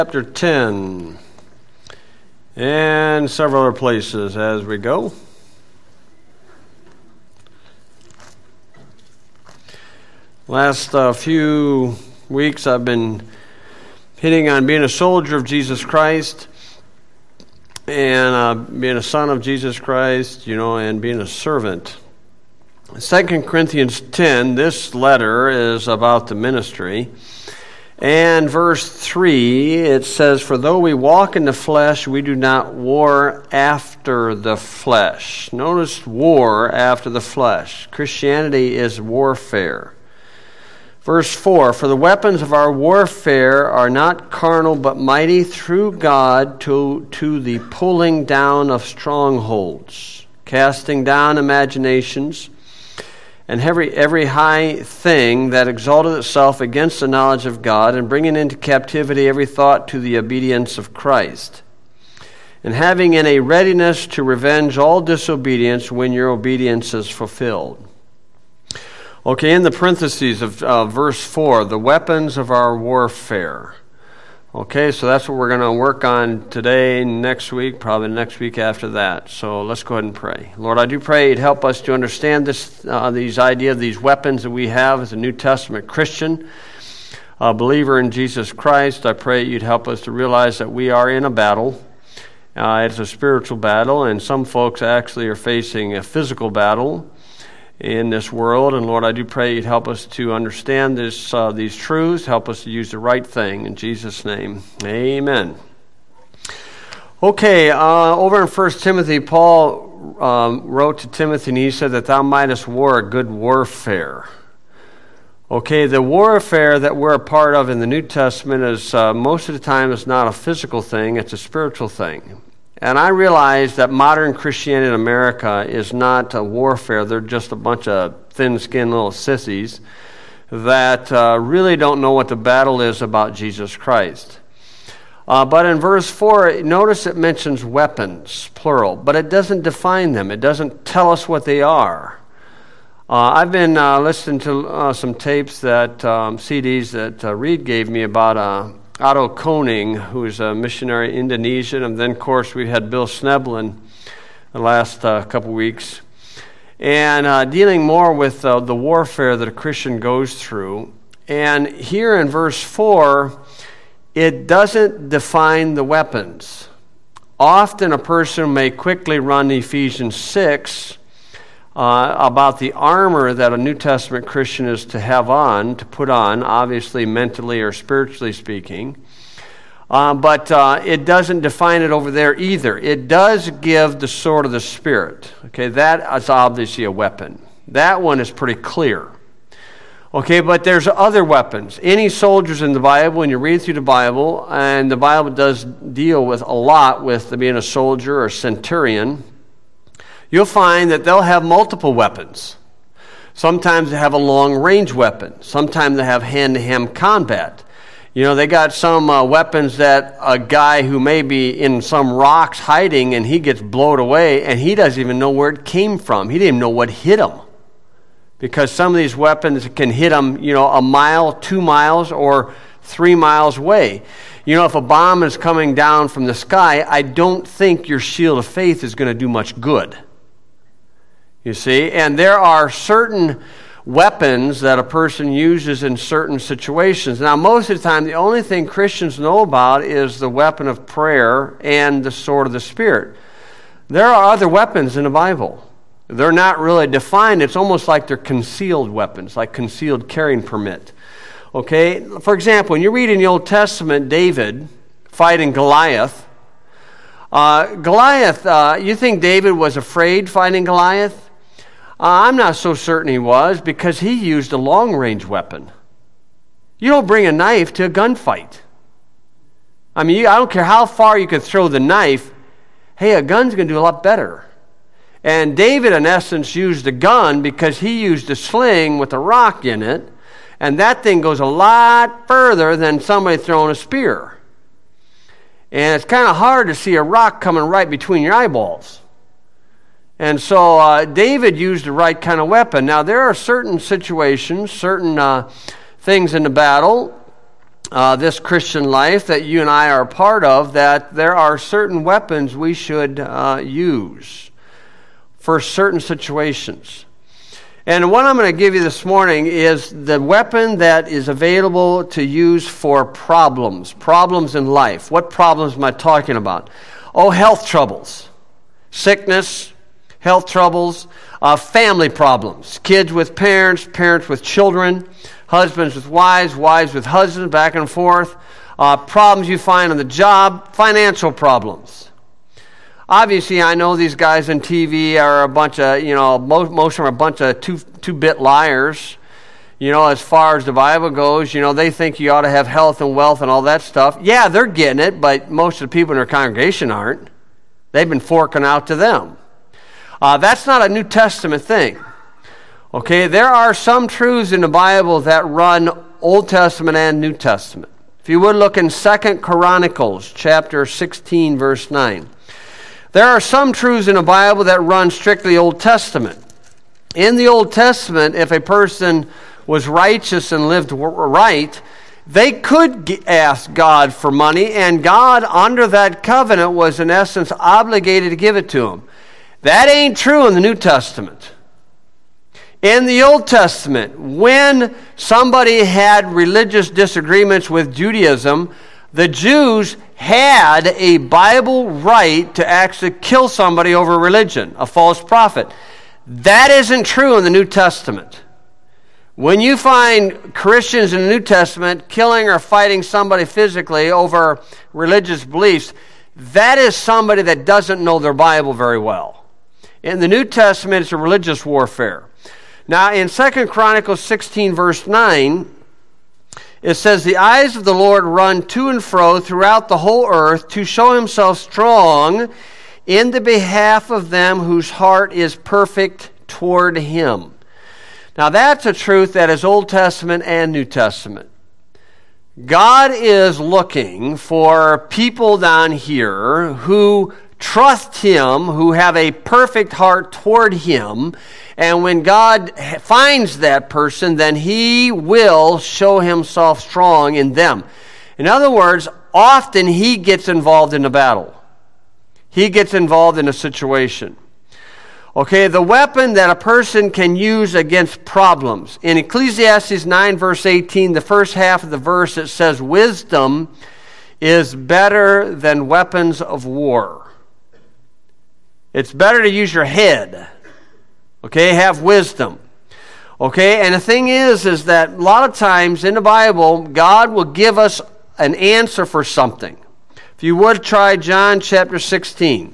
Chapter 10 and several other places as we go. Last few weeks I've been hitting on being a soldier of Jesus Christ and being a son of Jesus Christ, and being a servant. 2 Corinthians 10, this letter is about the ministry. And verse 3, it says, "For though we walk in the flesh, we do not war after the flesh." Notice war after the flesh. Christianity is warfare. Verse 4, "For the weapons of our warfare are not carnal, but mighty through God to the pulling down of strongholds, casting down imaginations, and every high thing that exalted itself against the knowledge of God, and bringing into captivity every thought to the obedience of Christ, and having in a readiness to revenge all disobedience when your obedience is fulfilled." Okay, in the parentheses of verse 4, the weapons of our warfare. Okay, so that's what we're going to work on today, next week, probably next week after that. So let's go ahead and pray. Lord, I do pray you'd help us to understand these ideas, these weapons that we have as a New Testament Christian, a believer in Jesus Christ. I pray you'd help us to realize that we are in a battle. It's a spiritual battle, and some folks actually are facing a physical battle in this world. And Lord, I do pray you'd help us to understand these truths, help us to use the right thing. In Jesus' name, amen. Okay, over in 1 Timothy, Paul wrote to Timothy, and he said that thou mightest war a good warfare. Okay, the warfare that we're a part of in the New Testament is most of the time it's not a physical thing, it's a spiritual thing. And I realize that modern Christianity in America is not a warfare. They're just a bunch of thin-skinned little sissies that really don't know what the battle is about Jesus Christ. But in verse 4, notice it mentions weapons, plural, but it doesn't define them. It doesn't tell us what they are. I've been listening to some tapes CDs that Reed gave me about Otto Koning, who's a missionary in Indonesia, and then, of course, we had Bill Schneblin the last couple weeks, and dealing more with the warfare that a Christian goes through. And here in verse 4, it doesn't define the weapons. Often a person may quickly run Ephesians 6 about the armor that a New Testament Christian is to have on, to put on, obviously mentally or spiritually speaking. But it doesn't define it over there either. It does give the sword of the Spirit. Okay, that is obviously a weapon. That one is pretty clear. Okay, but there's other weapons. Any soldiers in the Bible, when you read through the Bible, and the Bible does deal with a lot with being a soldier or centurion, you'll find that they'll have multiple weapons. Sometimes they have a long-range weapon. Sometimes they have hand-to-hand combat. They got some weapons that a guy who may be in some rocks hiding and he gets blown away and he doesn't even know where it came from. He didn't even know what hit him. Because some of these weapons can hit him, a mile, 2 miles, or 3 miles away. If a bomb is coming down from the sky, I don't think your shield of faith is going to do much good. You see, and there are certain weapons that a person uses in certain situations. Now, most of the time, the only thing Christians know about is the weapon of prayer and the sword of the Spirit. There are other weapons in the Bible. They're not really defined. It's almost like they're concealed weapons, like concealed carrying permit. Okay, for example, when you read in the Old Testament, David fighting Goliath, you think David was afraid fighting Goliath? I'm not so certain he was, because he used a long-range weapon. You don't bring a knife to a gunfight. I don't care how far you could throw the knife. Hey, a gun's going to do a lot better. And David, in essence, used a gun because he used a sling with a rock in it, and that thing goes a lot further than somebody throwing a spear. And it's kind of hard to see a rock coming right between your eyeballs. And so David used the right kind of weapon. Now, there are certain situations, certain things in the battle this Christian life that you and I are a part of, that there are certain weapons we should use for certain situations. And what I'm going to give you this morning is the weapon that is available to use for problems in life. What problems am I talking about? Oh, health troubles, sickness, health troubles, family problems, kids with parents, parents with children, husbands with wives, wives with husbands, back and forth, problems you find on the job, financial problems. Obviously, I know these guys on TV are a bunch of, most of them are a bunch of two-bit liars. As far as the Bible goes, they think you ought to have health and wealth and all that stuff. Yeah, they're getting it, but most of the people in their congregation aren't. They've been forking out to them. That's not a New Testament thing. Okay, there are some truths in the Bible that run Old Testament and New Testament. If you would look in 2 Chronicles chapter 16, verse 9. There are some truths in the Bible that run strictly Old Testament. In the Old Testament, if a person was righteous and lived right, they could ask God for money, and God, under that covenant, was in essence obligated to give it to them. That ain't true in the New Testament. In the Old Testament, when somebody had religious disagreements with Judaism, the Jews had a Bible right to actually kill somebody over religion, a false prophet. That isn't true in the New Testament. When you find Christians in the New Testament killing or fighting somebody physically over religious beliefs, that is somebody that doesn't know their Bible very well. In the New Testament, it's a religious warfare. Now, in 2 Chronicles 16, verse 9, it says, "The eyes of the Lord run to and fro throughout the whole earth to show himself strong in the behalf of them whose heart is perfect toward him." Now, that's a truth that is Old Testament and New Testament. God is looking for people down here who trust him, who have a perfect heart toward him, and when God finds that person, then he will show himself strong in them. In other words, often he gets involved in the battle. He gets involved in a situation. Okay, the weapon that a person can use against problems. In Ecclesiastes 9, verse 18, the first half of the verse, it says, "Wisdom is better than weapons of war." It's better to use your head. Okay, have wisdom. Okay, and the thing is that a lot of times in the Bible, God will give us an answer for something. If you would try John chapter 16.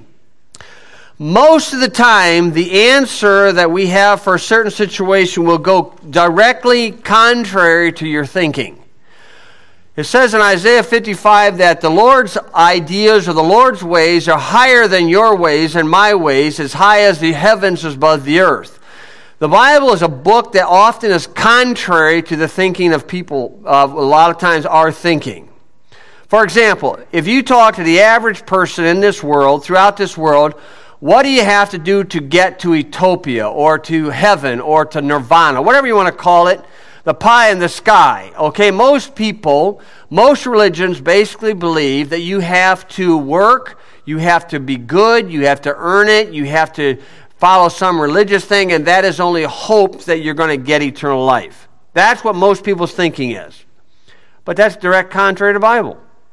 Most of the time, the answer that we have for a certain situation will go directly contrary to your thinking. It says in Isaiah 55 that the Lord's ideas or the Lord's ways are higher than your ways and my ways, as high as the heavens is above the earth. The Bible is a book that often is contrary to the thinking of people, a lot of times our thinking. For example, if you talk to the average person in this world, throughout this world, what do you have to do to get to utopia or to heaven or to nirvana, whatever you want to call it? The pie in the sky. Okay, most people, most religions basically believe that you have to work, you have to be good, you have to earn it, you have to follow some religious thing, and that is only hope that you're going to get eternal life. That's what most people's thinking is. But that's direct contrary to the Bible.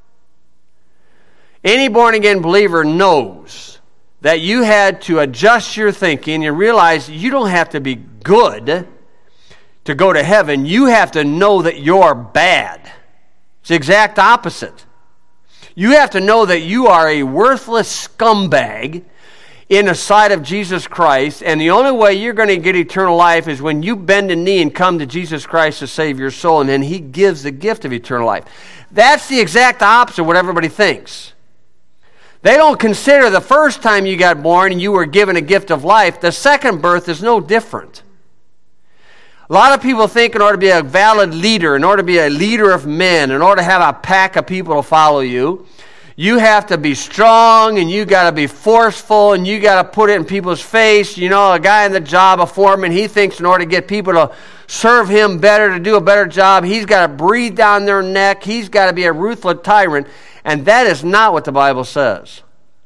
Any born-again believer knows that you had to adjust your thinking and realize you don't have to be good to go to heaven. You have to know that you're bad. It's the exact opposite. You have to know that you are a worthless scumbag in the sight of Jesus Christ, and the only way you're going to get eternal life is when you bend a knee and come to Jesus Christ to save your soul, and then he gives the gift of eternal life. That's the exact opposite of what everybody thinks. They don't consider the first time you got born and you were given a gift of life, the second birth is no different. A lot of people think in order to be a valid leader, in order to be a leader of men, in order to have a pack of people to follow you, You have to be strong, and you got to be forceful, and you got to put it in people's face. You know, a guy in the job, a foreman, he thinks in order to get people to serve him better, to do a better job, he's got to breathe down their neck. He's got to be a ruthless tyrant. And that is not what the Bible says.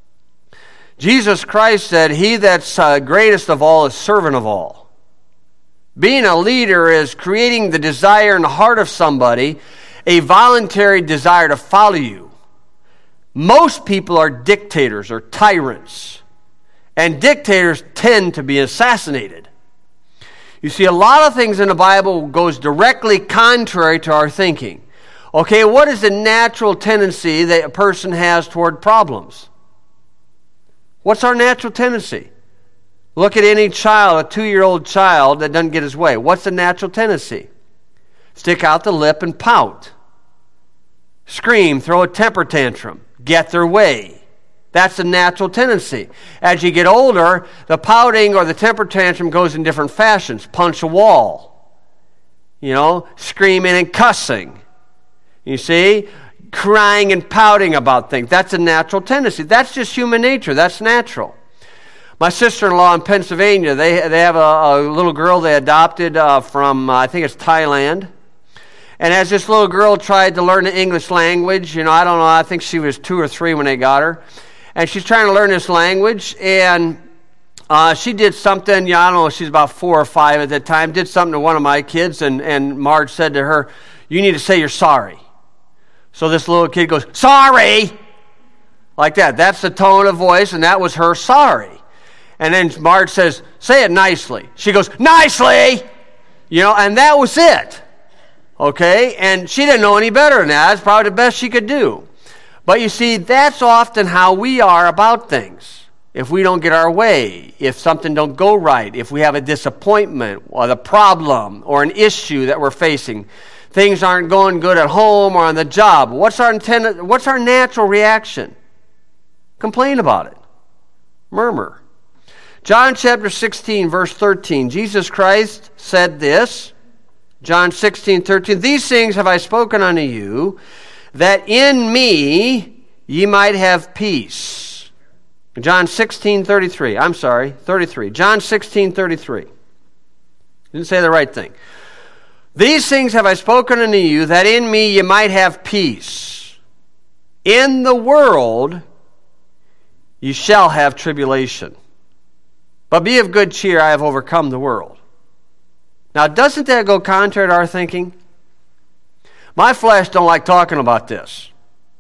Jesus Christ said, he that's greatest of all is servant of all. Being a leader is creating the desire in the heart of somebody, a voluntary desire to follow you. Most people are dictators or tyrants, and dictators tend to be assassinated. You see, a lot of things in the Bible goes directly contrary to our thinking. Okay, what is the natural tendency that a person has toward problems? What's our natural tendency? Look at any child, a 2-year-old child that doesn't get his way. What's the natural tendency? Stick out the lip and pout. Scream, throw a temper tantrum, get their way. That's the natural tendency. As you get older, the pouting or the temper tantrum goes in different fashions. Punch a wall. You know, screaming and cussing. You see? Crying and pouting about things. That's a natural tendency. That's just human nature. That's natural. My sister-in-law in Pennsylvania, they have a little girl they adopted from, I think it's Thailand. And as this little girl tried to learn the English language, you know, I don't know, I think she was 2 or 3 when they got her. And she's trying to learn this language, and she did something, I don't know, she's about 4 or 5 at that time, did something to one of my kids, and Marge said to her, "You need to say you're sorry." So this little kid goes, "Sorry!" Like that. That's the tone of voice, and that was her sorry. And then Marge says, "Say it nicely." She goes, "Nicely!" You know, and that was it. Okay? And she didn't know any better than that. That's probably the best she could do. But you see, that's often how we are about things. If we don't get our way, if something don't go right, if we have a disappointment or the problem or an issue that we're facing, things aren't going good at home or on the job, what's our natural reaction? Complain about it. Murmur. John chapter 16, verse 13. Jesus Christ said this, John 16, 13, "These things have I spoken unto you, that in me ye might have peace." John 16, 33. I'm sorry, 33. John 16, 33. Didn't say the right thing. "These things have I spoken unto you, that in me ye might have peace. In the world ye shall have tribulation. But be of good cheer, I have overcome the world." Now, doesn't that go contrary to our thinking? My flesh don't like talking about this.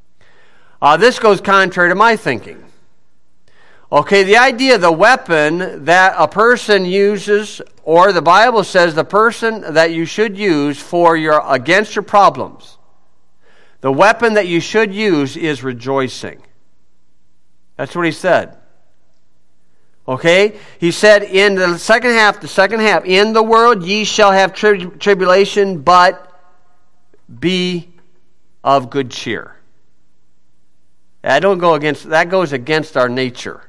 This goes contrary to my thinking. Okay, the idea of the weapon that a person uses, or the Bible says the person that you should use against your problems, the weapon that you should use is rejoicing. That's what he said. Okay? He said in the second half, "In the world ye shall have tribulation, but be of good cheer." That goes against our nature.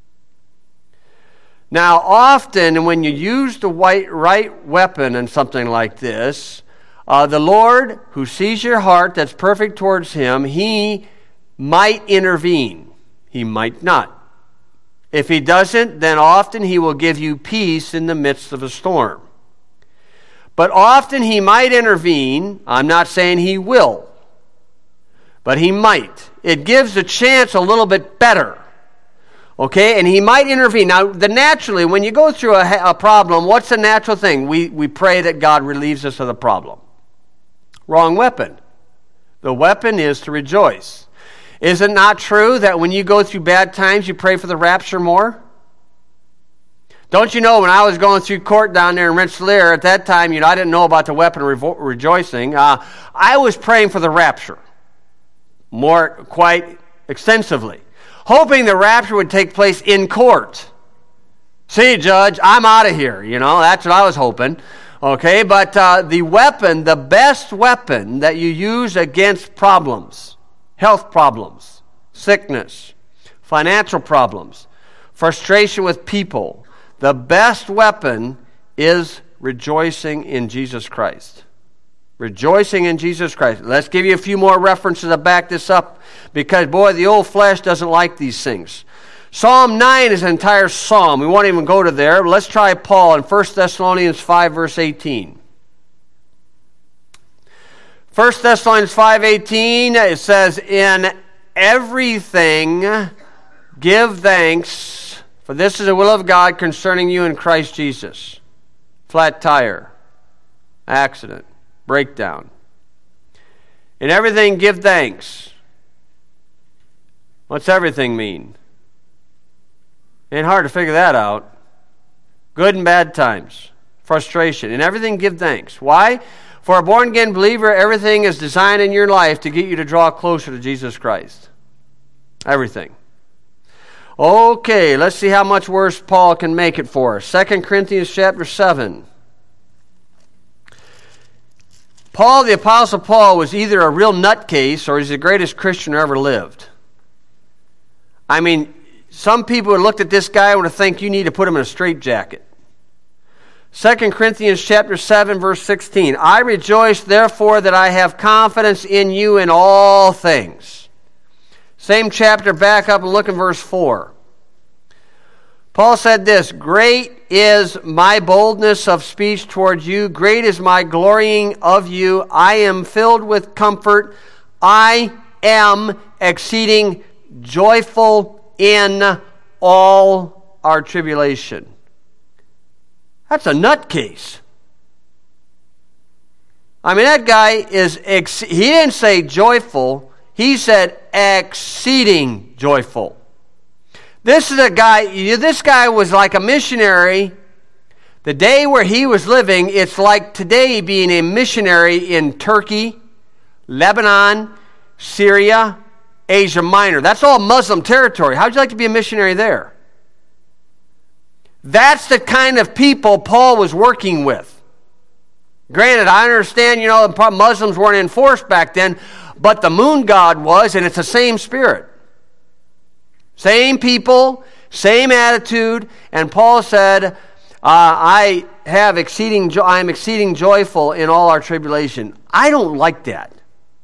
Now, often when you use the right weapon in something like this, the Lord, who sees your heart that's perfect towards Him, He might intervene. He might not. If He doesn't, then often He will give you peace in the midst of a storm. But often He might intervene. I'm not saying He will, but He might. It gives the chance a little bit better. Okay, and He might intervene. Now, naturally, when you go through a problem, what's the natural thing? We pray that God relieves us of the problem. Wrong weapon. The weapon is to rejoice. Is it not true that when you go through bad times, you pray for the rapture more? Don't you know, when I was going through court down there in Rensselaer, at that time, I didn't know about the weapon of rejoicing. I was praying for the rapture quite extensively, hoping the rapture would take place in court. See, Judge, I'm out of here. That's what I was hoping. Okay, but the best weapon that you use against problems, health problems, sickness, financial problems, frustration with people, the best weapon is rejoicing in Jesus Christ. Rejoicing in Jesus Christ. Let's give you a few more references to back this up, because, boy, the old flesh doesn't like these things. Psalm 9 is an entire psalm. We won't even go to there. Let's try Paul in 1 Thessalonians 5, verse 18. 1 Thessalonians 5:18, it says, "In everything give thanks, for this is the will of God concerning you in Christ Jesus." Flat tire, accident, breakdown. In everything give thanks. What's everything mean? Ain't hard to figure that out. Good and bad times, frustration. In everything give thanks. Why? For a born-again believer, everything is designed in your life to get you to draw closer to Jesus Christ. Everything. Okay, let's see how much worse Paul can make it for us. 2 Corinthians chapter 7. Paul, the Apostle Paul, was either a real nutcase or he's the greatest Christian who ever lived. I mean, some people would look at this guy and would think you need to put him in a straitjacket. 2 Corinthians chapter 7, verse 16. "I rejoice, therefore, that I have confidence in you in all things." Same chapter, back up and look in verse 4. Paul said this, "Great is my boldness of speech toward you. Great is my glorying of you. I am filled with comfort. I am exceeding joyful in all our tribulation." That's a nutcase. I mean, that guy he didn't say joyful, he said exceeding joyful. This is a guy, this guy was like a missionary. The day where he was living, it's like today being a missionary in Turkey, Lebanon, Syria, Asia Minor. That's all Muslim territory. How'd you like to be a missionary there? That's the kind of people Paul was working with. Granted, I understand, Muslims weren't enforced back then, but the moon god was, and it's the same spirit. Same people, same attitude, and Paul said, I am exceeding joyful in all our tribulation. I don't like that.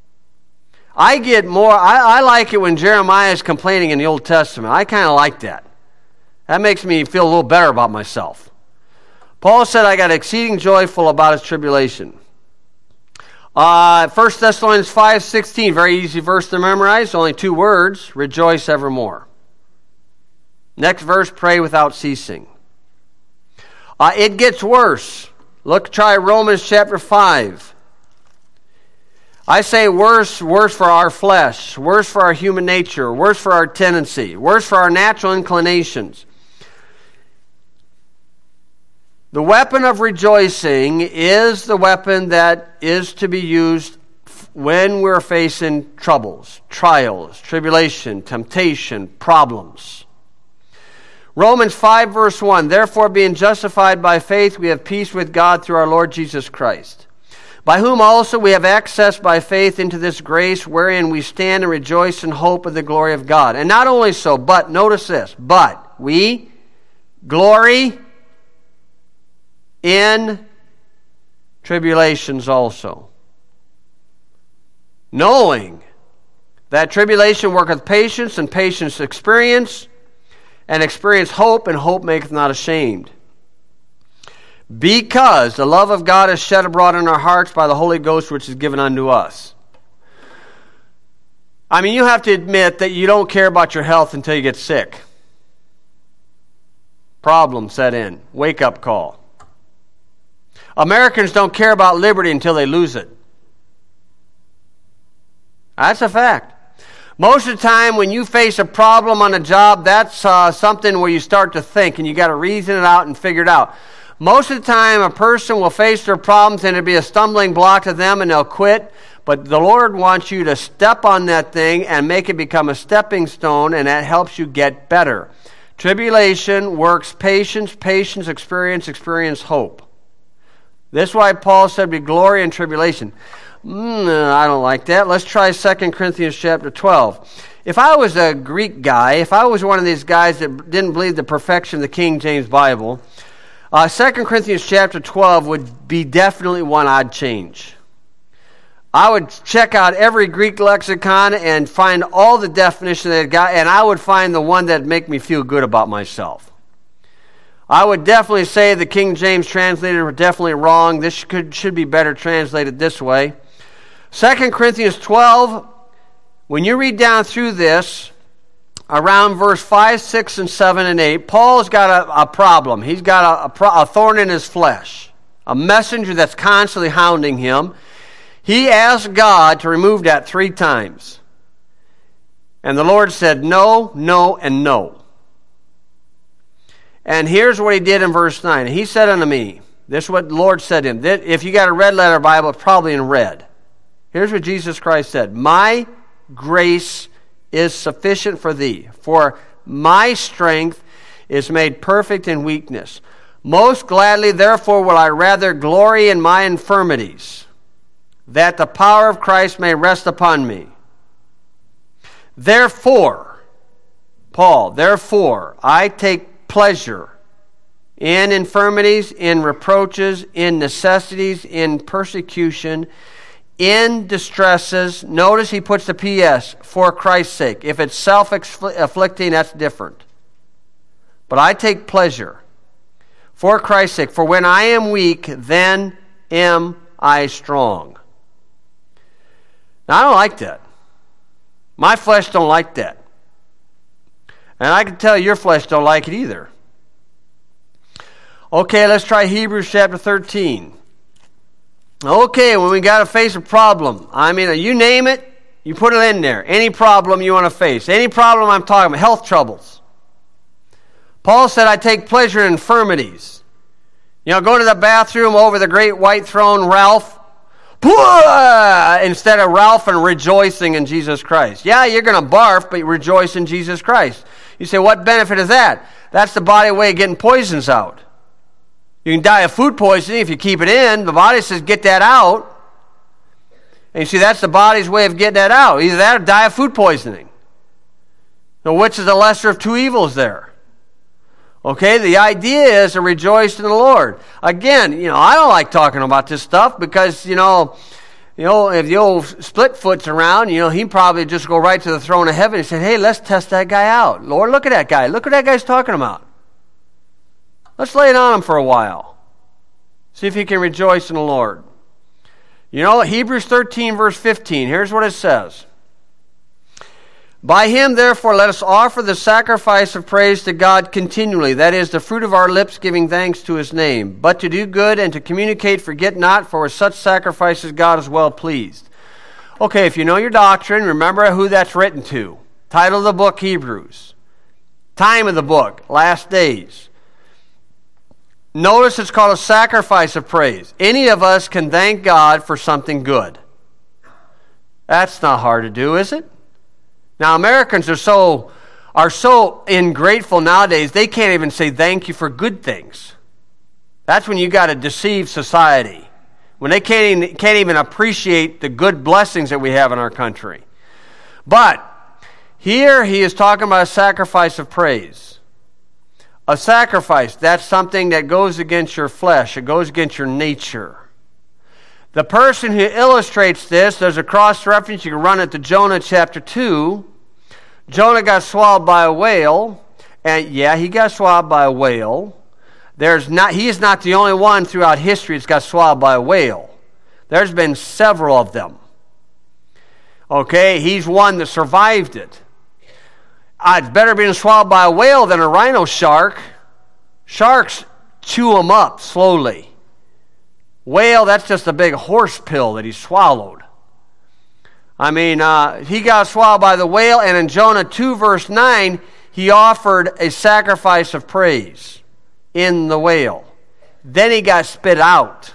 I like it when Jeremiah is complaining in the Old Testament. I kind of like that. That makes me feel a little better about myself. Paul said, I got exceeding joyful about his tribulation. 1 Thessalonians 5:16, very easy verse to memorize, only 2 words, rejoice evermore. Next verse, pray without ceasing. It gets worse. Try Romans chapter 5. I say worse for our flesh, worse for our human nature, worse for our tendency, worse for our natural inclinations. The weapon of rejoicing is the weapon that is to be used when we're facing troubles, trials, tribulation, temptation, problems. Romans 5 verse 1, "Therefore being justified by faith, we have peace with God through our Lord Jesus Christ, by whom also we have access by faith into this grace wherein we stand and rejoice in hope of the glory of God. And not only so, but," notice this, "but we glory in tribulations also, knowing that tribulation worketh patience, and patience experience, and experience hope, and hope maketh not ashamed. Because the love of God is shed abroad in our hearts by the Holy Ghost which is given unto us." I mean, you have to admit that you don't care about your health until you get sick. Problem set in. Wake-up call. Americans don't care about liberty until they lose it. That's a fact. Most of the time when you face a problem on a job, that's something where you start to think and you got to reason it out and figure it out. Most of the time a person will face their problems and it'll be a stumbling block to them and they'll quit. But the Lord wants you to step on that thing and make it become a stepping stone, and that helps you get better. Tribulation works patience, patience experience hope. This is why Paul said we glory in tribulation. I don't like that. Let's try 2 Corinthians chapter 12. If I was a Greek guy, if I was one of these guys that didn't believe the perfection of the King James Bible, 2 Corinthians chapter 12 would be definitely one I'd change. I would check out every Greek lexicon and find all the definition that it got, and I would find the one that would make me feel good about myself. I would definitely say the King James translators were definitely wrong. This should be better translated this way. 2 Corinthians 12, when you read down through this, around verse 5, 6, and 7, and 8, Paul's got a problem. He's got a thorn in his flesh, a messenger that's constantly hounding him. He asked God to remove that 3 times. And the Lord said no, no, and no. And here's what he did in verse 9. He said unto me, this is what the Lord said to him. If you got a red letter Bible, it's probably in red. Here's what Jesus Christ said. My grace is sufficient for thee, for my strength is made perfect in weakness. Most gladly, therefore, will I rather glory in my infirmities, that the power of Christ may rest upon me. Therefore, Paul, therefore, I take pleasure in infirmities, in reproaches, in necessities, in persecution, in distresses. Notice he puts the P.S., for Christ's sake. If it's self-afflicting, that's different. But I take pleasure for Christ's sake. For when I am weak, then am I strong. Now, I don't like that. My flesh don't like that. And I can tell your flesh don't like it either. Okay, let's try Hebrews chapter 13. Okay, when we got to face a problem, I mean, you name it, you put it in there. Any problem you want to face. Any problem I'm talking about, health troubles. Paul said, I take pleasure in infirmities. You know, go to the bathroom over the great white throne, Ralph, instead of Ralph and rejoicing in Jesus Christ. Yeah, you're going to barf, but you rejoice in Jesus Christ. You say, what benefit is that? That's the body way of getting poisons out. You can die of food poisoning if you keep it in. The body says, get that out. And you see, that's the body's way of getting that out. Either that or die of food poisoning. So which is the lesser of 2 evils there? Okay, the idea is to rejoice in the Lord. Again, I don't like talking about this stuff because, if the old Splitfoot's around, he'd probably just go right to the throne of heaven and say, hey, let's test that guy out. Lord, look at that guy. Look what that guy's talking about. Let's lay it on him for a while. See if he can rejoice in the Lord. Hebrews 13, verse 15, here's what it says. By him, therefore, let us offer the sacrifice of praise to God continually, that is, the fruit of our lips giving thanks to his name. But to do good and to communicate, forget not, for with such sacrifices God is well pleased. Okay, if you know your doctrine, remember who that's written to. Title of the book, Hebrews. Time of the book, last days. Notice it's called a sacrifice of praise. Any of us can thank God for something good. That's not hard to do, is it? Now, Americans are so ingrateful nowadays, they can't even say thank you for good things. That's when you got to deceive society. When they can't even appreciate the good blessings that we have in our country. But here he is talking about a sacrifice of praise. A sacrifice, that's something that goes against your flesh. It goes against your nature. The person who illustrates this, there's a cross-reference. You can run it to Jonah chapter 2. Jonah got swallowed by a whale. And yeah, he got swallowed by a whale. He is not the only one throughout history that's got swallowed by a whale. There's been several of them. Okay, he's one that survived it. It's better being swallowed by a whale than a rhino shark. Sharks chew them up slowly. Whale, that's just a big horse pill that he swallowed. I mean, he got swallowed by the whale, and in Jonah 2, verse 9, he offered a sacrifice of praise in the whale. Then he got spit out.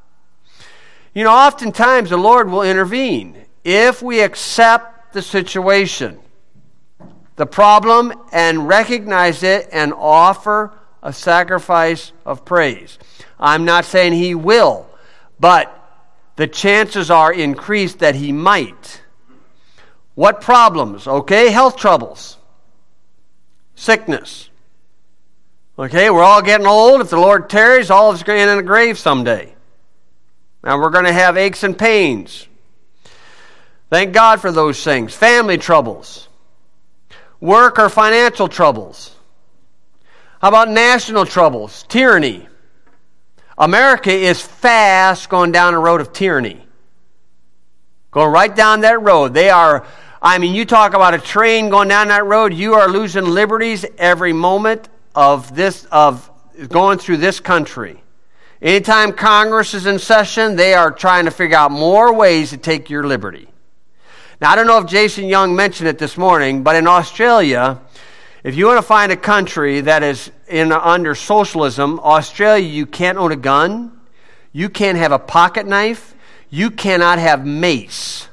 Oftentimes the Lord will intervene if we accept the situation, the problem, and recognize it and offer a sacrifice of praise. I'm not saying he will, but the chances are increased that he might. What problems? Okay, health troubles. Sickness. Okay, we're all getting old. If the Lord tarries, all of us are going to end in a grave someday. Now we're going to have aches and pains. Thank God for those things. Family troubles. Work or financial troubles. How about national troubles? Tyranny. America is fast going down a road of tyranny. Going right down that road. You talk about a train going down that road, you are losing liberties every moment of going through this country. Anytime Congress is in session, they are trying to figure out more ways to take your liberty. Now, I don't know if Jason Young mentioned it this morning, but in Australia, if you want to find a country that is under socialism, Australia, you can't own a gun, you can't have a pocket knife, you cannot have mace.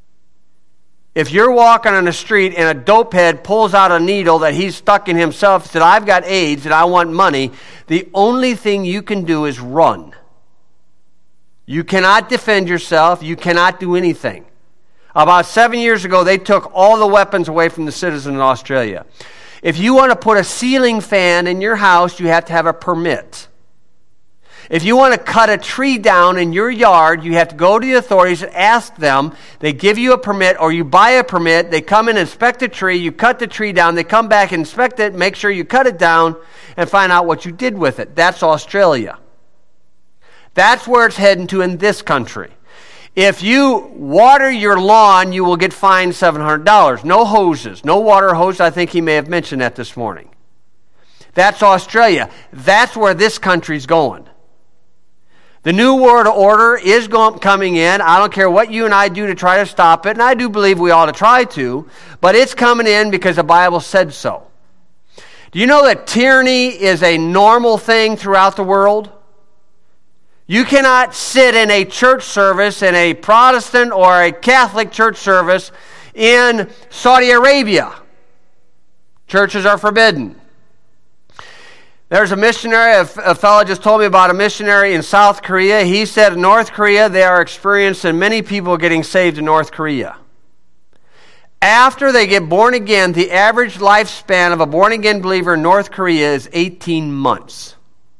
If you're walking on the street and a dopehead pulls out a needle that he's stuck in himself and said, I've got AIDS and I want money, the only thing you can do is run. You cannot defend yourself. You cannot do anything. About 7 years ago, they took all the weapons away from the citizens in Australia. If you want to put a ceiling fan in your house, you have to have a permit. If you want to cut a tree down in your yard, you have to go to the authorities and ask them. They give you a permit, or you buy a permit. They come and inspect the tree. You cut the tree down. They come back and inspect it, make sure you cut it down, and find out what you did with it. That's Australia. That's where it's heading to in this country. If you water your lawn, you will get fined $700. No hoses, no water hose. I think he may have mentioned that this morning. That's Australia. That's where this country's going. The New World Order is coming in. I don't care what you and I do to try to stop it, and I do believe we ought to try to, but it's coming in because the Bible said so. Do you know that tyranny is a normal thing throughout the world? You cannot sit in a church service, in a Protestant or a Catholic church service in Saudi Arabia. Churches are forbidden. There's a missionary, a fellow just told me about a missionary in South Korea. He said in North Korea they are experiencing many people getting saved in North Korea. After they get born again, the average lifespan of a born-again believer in North Korea is 18 months.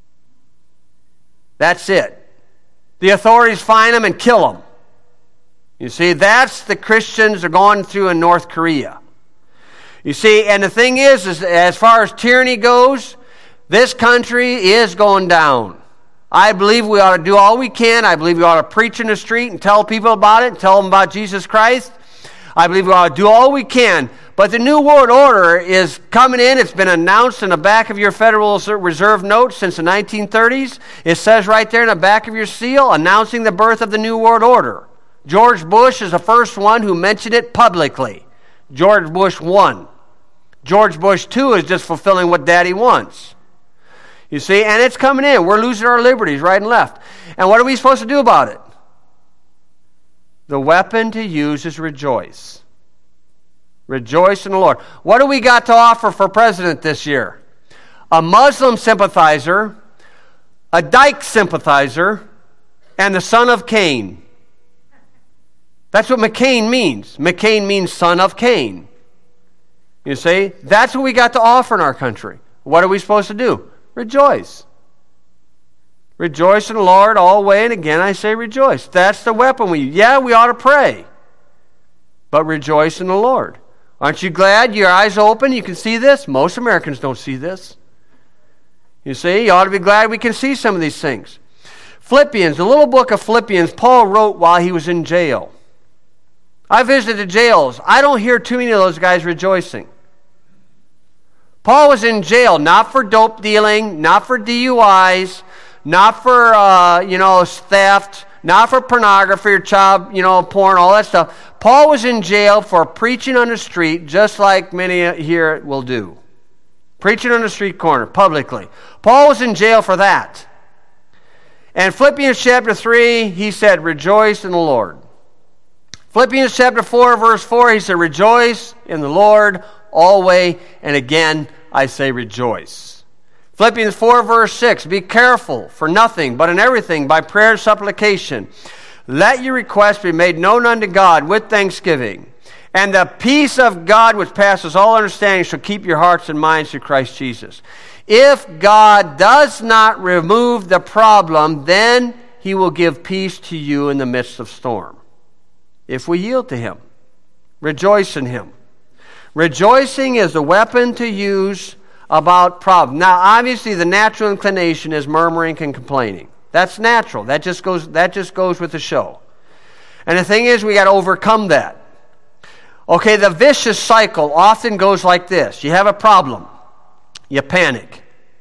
That's it. The authorities find them and kill them. You see, that's the Christians are going through in North Korea. You see, and the thing is as far as tyranny goes, this country is going down. I believe we ought to do all we can. I believe we ought to preach in the street and tell people about it and tell them about Jesus Christ. I believe we ought to do all we can. But the New World Order is coming in. It's been announced in the back of your Federal Reserve notes since the 1930s. It says right there in the back of your seal, announcing the birth of the New World Order. George Bush is the first one who mentioned it publicly. George Bush 1. George Bush 2 is just fulfilling what Daddy wants. You see, and it's coming in. We're losing our liberties right and left. And what are we supposed to do about it? The weapon to use is rejoice. Rejoice in the Lord. What do we got to offer for president this year? A Muslim sympathizer, a Dyke sympathizer, and the son of Cain. That's what McCain means. McCain means son of Cain. You see, that's what we got to offer in our country. What are we supposed to do? Rejoice. Rejoice in the Lord always, and again I say rejoice. That's the weapon we use. Yeah, we ought to pray, but rejoice in the Lord. Aren't you glad your eyes open? You can see this. Most Americans don't see this. You see, you ought to be glad we can see some of these things. Philippians, the little book of Philippians, Paul wrote while he was in jail. I visited jails. I don't hear too many of those guys rejoicing. Paul was in jail, not for dope dealing, not for DUIs, not for theft, not for pornography or child porn, all that stuff. Paul was in jail for preaching on the street, just like many here will do. Preaching on the street corner, publicly. Paul was in jail for that. And Philippians chapter 3, he said, rejoice in the Lord. Philippians chapter 4, verse 4, he said, rejoice in the Lord always, and again, I say rejoice. Philippians 4, verse 6, be careful for nothing, but in everything, by prayer and supplication, let your requests be made known unto God with thanksgiving. And the peace of God, which passes all understanding, shall keep your hearts and minds through Christ Jesus. If God does not remove the problem, then he will give peace to you in the midst of storm. If we yield to him. Rejoice in Him. Rejoicing is the weapon to use about problems. Now, obviously, the natural inclination is murmuring and complaining. That's natural. That just goes with the show. And the thing is, we got to overcome that. Okay, the vicious cycle often goes like this. You have a problem. You panic.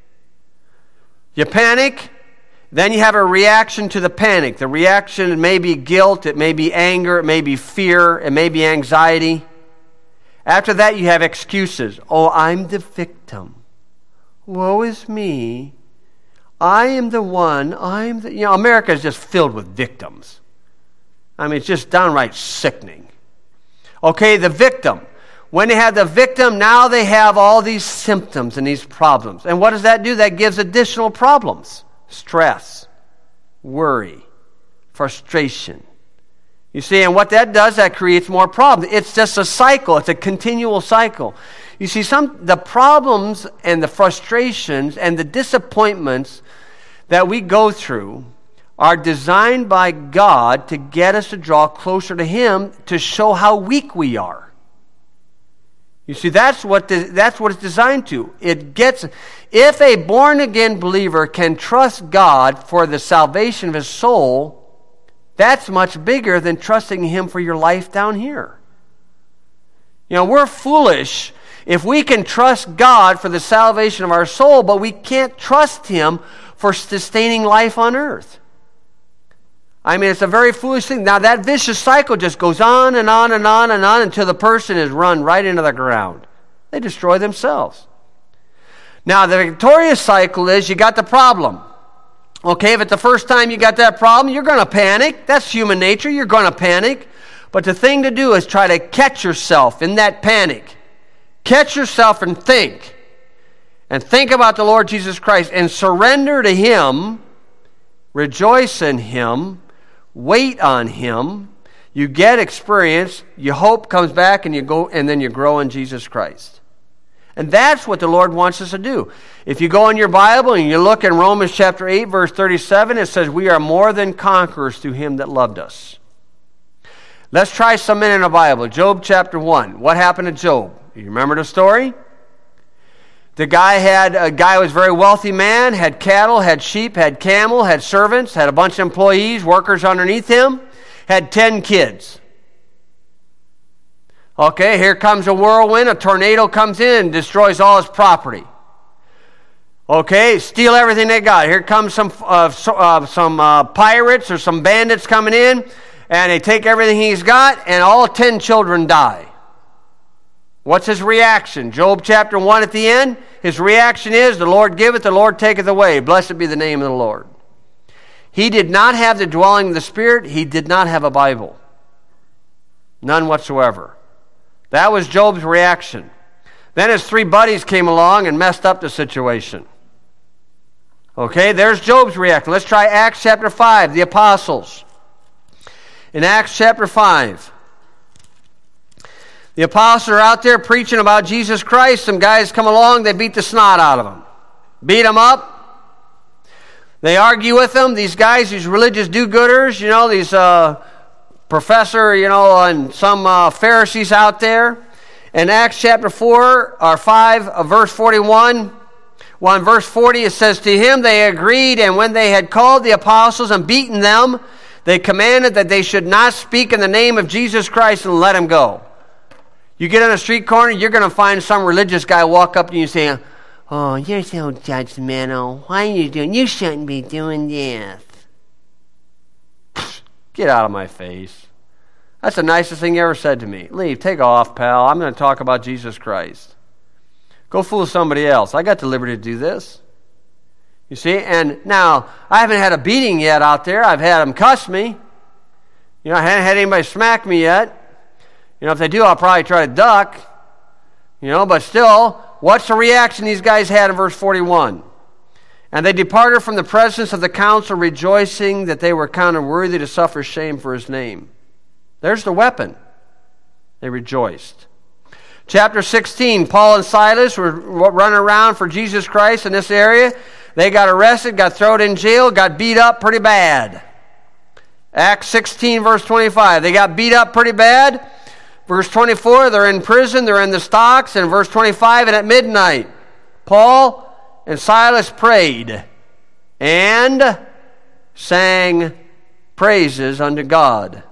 You panic, then you have a reaction to the panic. The reaction may be guilt, it may be anger, it may be fear, it may be anxiety. After that, you have excuses. Oh, I'm the victim. Woe is me. I am the one. America is just filled with victims. I mean, it's just downright sickening. Okay, the victim. When they have the victim, now they have all these symptoms and these problems. And what does that do? That gives additional problems. Stress, worry, frustration. You see, and what that does, that creates more problems. It's just a cycle. It's a continual cycle. You see, the problems and the frustrations and the disappointments that we go through are designed by God to get us to draw closer to Him, to show how weak we are. You see, that's what it's designed to. If a born-again believer can trust God for the salvation of his soul, that's much bigger than trusting Him for your life down here. We're foolish if we can trust God for the salvation of our soul, but we can't trust Him for sustaining life on earth. I mean, it's a very foolish thing. Now, that vicious cycle just goes on and on and on and on until the person is run right into the ground. They destroy themselves. Now, the victorious cycle is you got the problem. Okay, if it's the first time you got that problem, you're going to panic. That's human nature. You're going to panic. But the thing to do is try to catch yourself in that panic. Catch yourself and think. And think about the Lord Jesus Christ and surrender to Him. Rejoice in Him. Wait on Him. You get experience. Your hope comes back, and you go, and then you grow in Jesus Christ. And that's what the Lord wants us to do. If you go in your Bible and you look in Romans chapter 8, verse 37, it says, we are more than conquerors through Him that loved us. Let's try some in the Bible. Job chapter 1. What happened to Job? You remember the story? A guy was a very wealthy man, had cattle, had sheep, had camel, had servants, had a bunch of employees, workers underneath him, had 10 kids. Okay, here comes a whirlwind, a tornado comes in and destroys all his property. Okay, steal everything they got. Here comes some pirates or some bandits coming in, and they take everything he's got, and all 10 children die. What's his reaction? Job chapter 1 at the end, his reaction is, the Lord giveth, the Lord taketh away. Blessed be the name of the Lord. He did not have the dwelling of the Spirit. He did not have a Bible. None whatsoever. That was Job's reaction. Then his 3 buddies came along and messed up the situation. Okay, there's Job's reaction. Let's try Acts chapter 5, the apostles. In Acts chapter 5, the apostles are out there preaching about Jesus Christ. Some guys come along, they beat the snot out of them. Beat them up. They argue with them. These guys, these religious do-gooders, these professor, and some Pharisees out there. In Acts chapter 4, or 5, verse 41, verse 40, it says, to him they agreed, and when they had called the apostles and beaten them, they commanded that they should not speak in the name of Jesus Christ and let him go. You get on a street corner, you're going to find some religious guy walk up to you and say, oh, you're so judgmental. Why are you doing? You shouldn't be doing this. Get out of my face. That's the nicest thing you ever said to me. Leave, take off, pal. I'm going to talk about Jesus Christ. Go fool somebody else. I got the liberty to do this. You see? And now, I haven't had a beating yet out there. I've had them cuss me. I haven't had anybody smack me yet. If they do, I'll probably try to duck. But still, what's the reaction these guys had in verse 41? And they departed from the presence of the council, rejoicing that they were counted worthy to suffer shame for his name. There's the weapon. They rejoiced. Chapter 16, Paul and Silas were running around for Jesus Christ in this area. They got arrested, got thrown in jail, got beat up pretty bad. Acts 16, verse 25. They got beat up pretty bad. Verse 24, they're in prison, they're in the stocks. And verse 25, and at midnight, Paul and Silas prayed and sang praises unto God.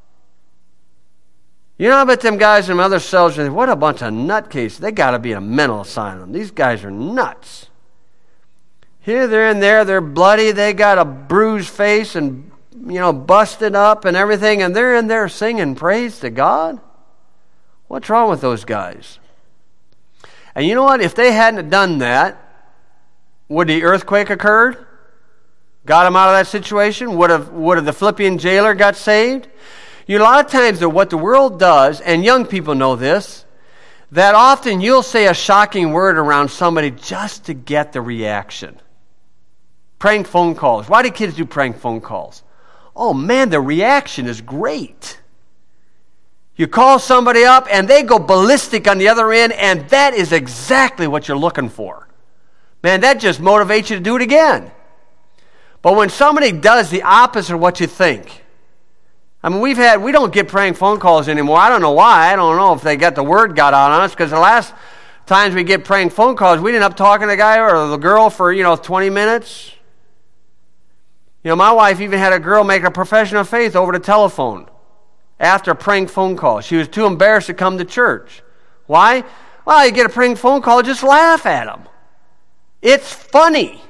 You know, I bet them guys in them other cells, what a bunch of nutcases. They got to be in a mental asylum. These guys are nuts. Here they're in there, they're bloody, they got a bruised face and, busted up and everything, and they're in there singing praise to God? What's wrong with those guys? And you know what? If they hadn't done that, would the earthquake occurred? Got them out of that situation? Would have the Philippian jailer got saved? A lot of times what the world does, and young people know this, that often you'll say a shocking word around somebody just to get the reaction. Prank phone calls. Why do kids do prank phone calls? Oh man, the reaction is great. You call somebody up and they go ballistic on the other end, and that is exactly what you're looking for. Man, that just motivates you to do it again. But when somebody does the opposite of what you think, I mean, we don't get prank phone calls anymore. I don't know why. I don't know if they got the word got out on us, because the last times we get prank phone calls, we end up talking to the guy or the girl for, 20 minutes. My wife even had a girl make a profession of faith over the telephone after a prank phone call. She was too embarrassed to come to church. Why? Well, you get a prank phone call, just laugh at them. It's funny.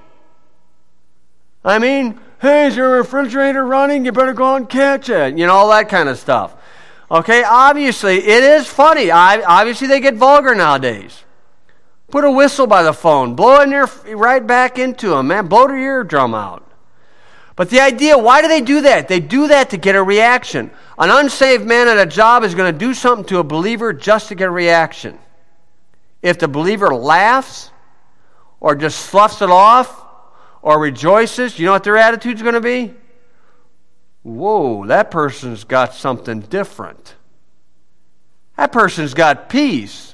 I mean, hey, is your refrigerator running? You better go out and catch it. All that kind of stuff. Okay, obviously, it is funny. Obviously, they get vulgar nowadays. Put a whistle by the phone. Blow in there right back into them, man. Blow their eardrum out. But the idea, why do they do that? They do that to get a reaction. An unsaved man at a job is going to do something to a believer just to get a reaction. If the believer laughs or just sloughs it off or rejoices, you know what their attitude's going to be? Whoa, that person's got something different. That person's got peace.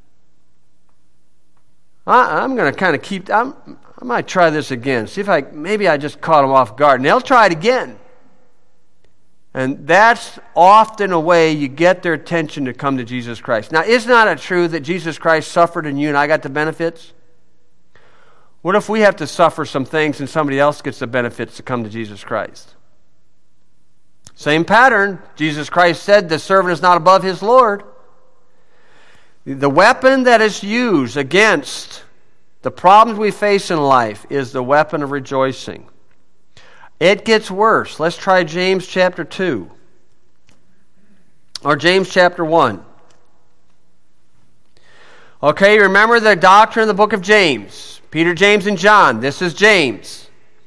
I'm going to kind of keep... I might try this again. See if maybe I just caught them off guard. And they'll try it again. And that's often a way you get their attention to come to Jesus Christ. Now, isn't it true that Jesus Christ suffered and you and I got the benefits? What if we have to suffer some things and somebody else gets the benefits to come to Jesus Christ? Same pattern. Jesus Christ said the servant is not above his Lord. The weapon that is used against the problems we face in life is the weapon of rejoicing. It gets worse. Let's try James chapter 2. Or James chapter 1. Okay, remember the doctrine of the book of James. Peter, James, and John. This is James.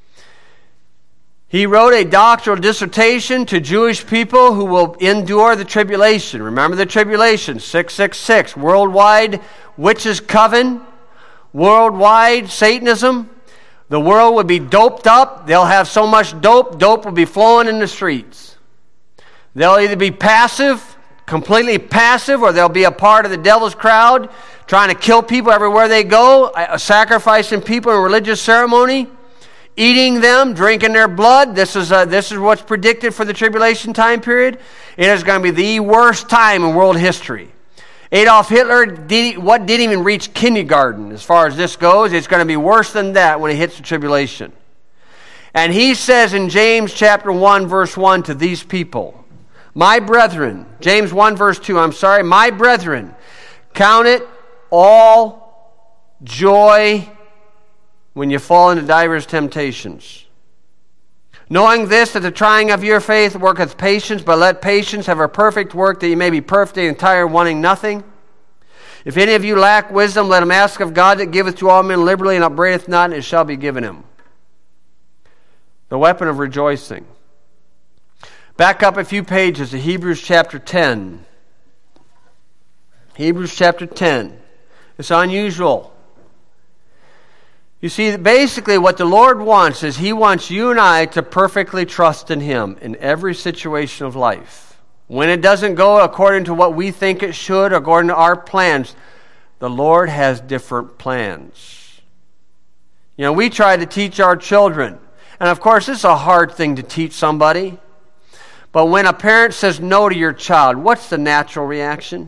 He wrote a doctoral dissertation to Jewish people who will endure the tribulation. Remember the tribulation, 666, worldwide witches' coven, worldwide Satanism. The world will be doped up. They'll have so much dope will be flowing in the streets. They'll either be passive, completely passive, or they'll be a part of the devil's crowd, trying to kill people everywhere they go, sacrificing people in religious ceremony, eating them, drinking their blood. This is what's predicted for the tribulation time period. It is going to be the worst time in world history. Adolf Hitler didn't even reach kindergarten as far as this goes. It's going to be worse than that when he hits the tribulation. And he says in James chapter 1, verse 1 to these people, my brethren, James 1, verse 2, my brethren, count it all joy when you fall into divers temptations. Knowing this, that the trying of your faith worketh patience, but let patience have a perfect work, that ye may be perfect and entire, wanting nothing. If any of you lack wisdom, let him ask of God, that giveth to all men liberally, and upbraideth not, and it shall be given him. The weapon of rejoicing. Back up a few pages to Hebrews chapter 10. Hebrews chapter 10. It's unusual. You see, basically what the Lord wants is He wants you and I to perfectly trust in Him in every situation of life. When it doesn't go according to what we think it should, according to our plans, the Lord has different plans. We try to teach our children. And of course, it's a hard thing to teach somebody. But when a parent says no to your child, what's the natural reaction?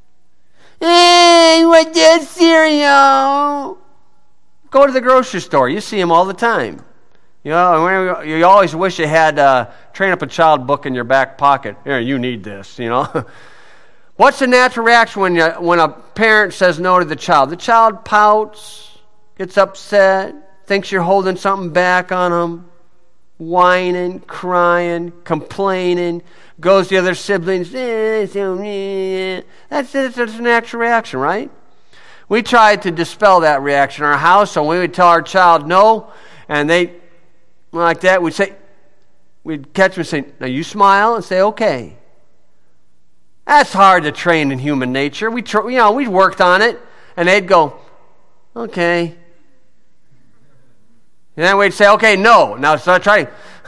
Hey, want that cereal? Go to the grocery store. You see them all the time. You know, you always wish you had Train Up a Child book in your back pocket. Here, you need this, you know. What's the natural reaction when a parent says no to the child? The child pouts, gets upset, thinks you're holding something back on them, whining, crying, complaining, goes to the other siblings. That's a natural reaction, right? We tried to dispel that reaction in our house, so when we would tell our child no, and they like that, we'd catch them and say, now you smile and say, okay. That's hard to train in human nature. We worked on it, and they'd go, okay. And then we'd say, okay, no. Now start trying.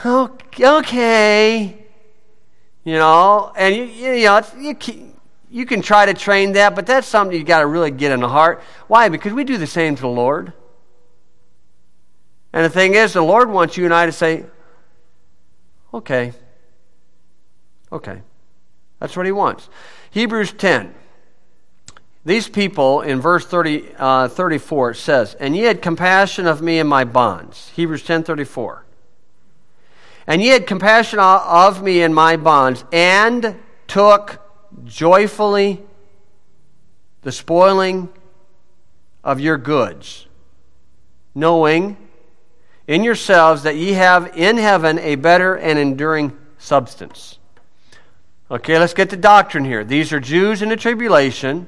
Okay. You know, and you can try to train that, but that's something you got to really get in the heart. Why? Because we do the same to the Lord. And the thing is, the Lord wants you and I to say, okay. Okay. That's what He wants. Hebrews 10. These people, in verse 34, it says, and ye had compassion of me in my bonds. Hebrews 10:34. And ye had compassion of me in my bonds, and took joyfully the spoiling of your goods, knowing in yourselves that ye have in heaven a better and enduring substance. Okay, let's get the doctrine here. These are Jews in the tribulation.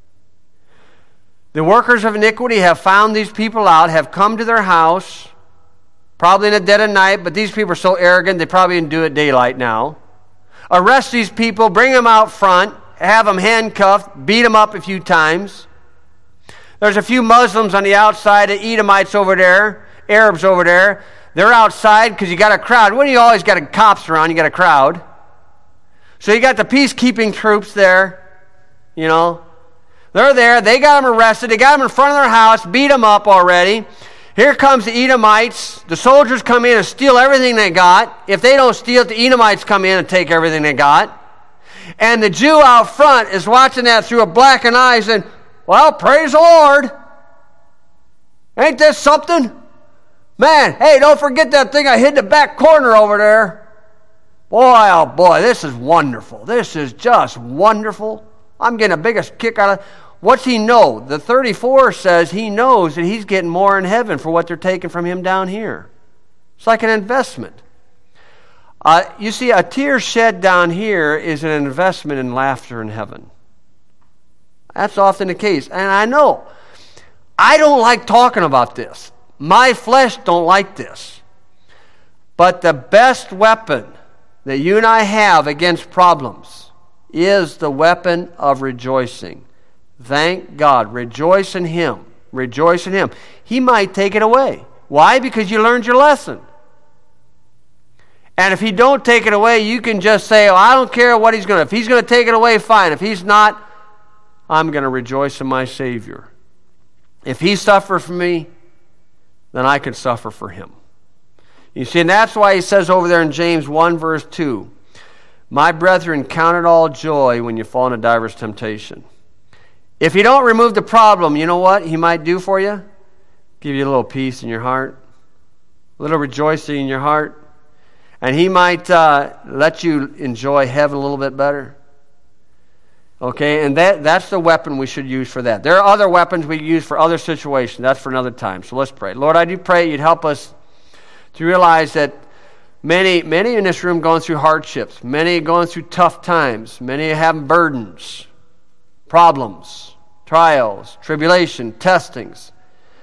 The workers of iniquity have found these people out, have come to their house, probably in the dead of night, but these people are so arrogant they probably didn't do it daylight now. Arrest these people, bring them out front, have them handcuffed, beat them up a few times. There's a few Muslims on the outside, the Edomites over there, Arabs over there. They're outside because you got a crowd. When you always got cops around, you got a crowd. So you got the peacekeeping troops there, you know. They're there. They got them arrested. They got them in front of their house, beat them up already. Here comes the Edomites. The soldiers come in and steal everything they got. If they don't steal it, the Edomites come in and take everything they got. And the Jew out front is watching that through a blackened eye saying, well, praise the Lord. Ain't this something? Man, hey, don't forget that thing I hid in the back corner over there. Boy, oh boy, this is wonderful. This is just wonderful. I'm getting the biggest kick out of it. What's he know? The 34 says he knows that he's getting more in heaven for what they're taking from him down here. It's like an investment. You see, a tear shed down here is an investment in laughter in heaven. That's often the case. And I know, I don't like talking about this. My flesh don't like this. But the best weapon that you and I have against problems is the weapon of rejoicing. Thank God. Rejoice in Him. Rejoice in Him. He might take it away. Why? Because you learned your lesson. And if He don't take it away, you can just say, oh, I don't care what He's going to. If He's going to take it away, fine. If He's not, I'm going to rejoice in my Savior. If He suffered for me, then I can suffer for Him. You see, and that's why he says over there in James 1 verse 2, my brethren, count it all joy when you fall into diverse temptation. If you don't remove the problem, you know what He might do for you? Give you a little peace in your heart, a little rejoicing in your heart, and He might let you enjoy heaven a little bit better. Okay, and that's the weapon we should use for that. There are other weapons we use for other situations. That's for another time. So let's pray. Lord, I do pray You'd help us to realize that many in this room going through hardships, many going through tough times, many having burdens, problems, trials, tribulation, testings.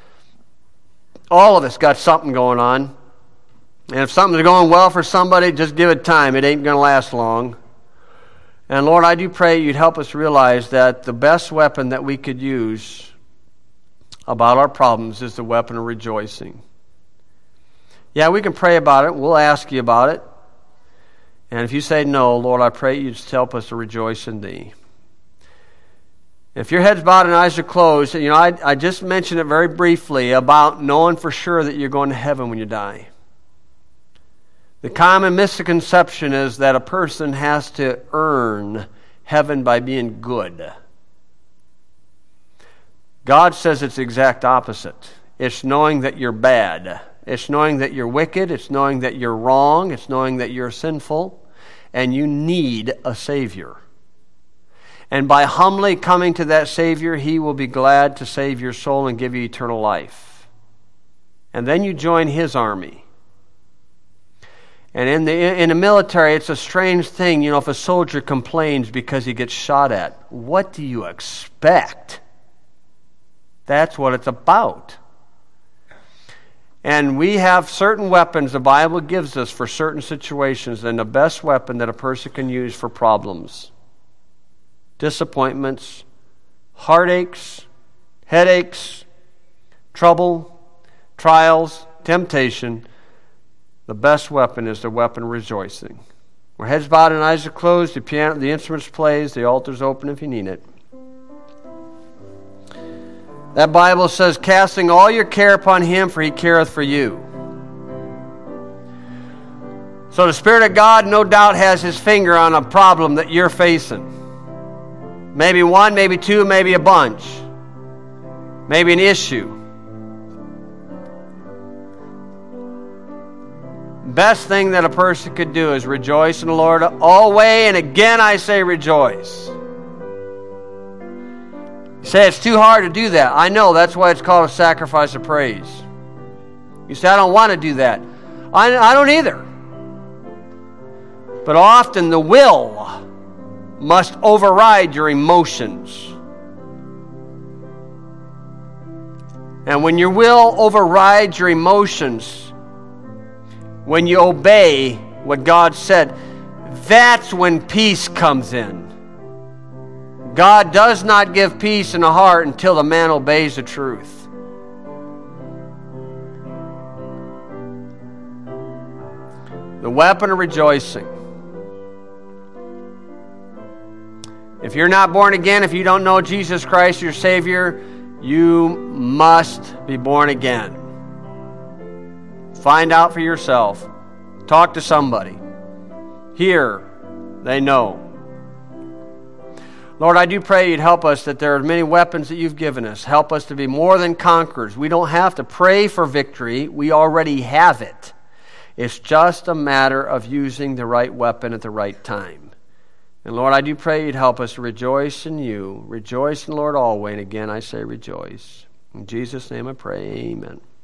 All of us got something going on. And if something's going well for somebody, just give it time. It ain't going to last long. And Lord, I do pray You'd help us realize that the best weapon that we could use about our problems is the weapon of rejoicing. Yeah, we can pray about it. We'll ask You about it. And if you say no, Lord, I pray You just help us to rejoice in Thee. If your head's bowed and eyes are closed, you know, I just mentioned it very briefly about knowing for sure that you're going to heaven when you die. The common misconception is that a person has to earn heaven by being good. God says it's the exact opposite. It's knowing that you're bad. It's knowing that you're wicked. It's knowing that you're wrong. It's knowing that you're sinful. And you need a Savior. And by humbly coming to that Savior, He will be glad to save your soul and give you eternal life. And then you join His army. And in the military, it's a strange thing. You know, if a soldier complains because he gets shot at, what do you expect? That's what it's about. And we have certain weapons the Bible gives us for certain situations, and the best weapon that a person can use for problems, disappointments, heartaches, headaches, trouble, trials, temptation, the best weapon is the weapon of rejoicing. Where heads bowed and eyes are closed, the instruments plays, the altar's open if you need it. That Bible says, casting all your care upon Him, for He careth for you. So the Spirit of God no doubt has His finger on a problem that you're facing. Maybe one, maybe two, maybe a bunch. Maybe an issue. Best thing that a person could do is rejoice in the Lord always, and again I say rejoice. You say it's too hard to do that. I know, that's why it's called a sacrifice of praise. You say, I don't want to do that. I don't either. But often the will must override your emotions. And when your will overrides your emotions, when you obey what God said, that's when peace comes in. God does not give peace in the heart until the man obeys the truth. The weapon of rejoicing. If you're not born again, if you don't know Jesus Christ, your Savior, you must be born again. Find out for yourself. Talk to somebody. Here, they know. Lord, I do pray You'd help us that there are many weapons that You've given us. Help us to be more than conquerors. We don't have to pray for victory. We already have it. It's just a matter of using the right weapon at the right time. And Lord, I do pray You'd help us to rejoice in You. Rejoice in the Lord always. And again, I say rejoice. In Jesus' name I pray, amen.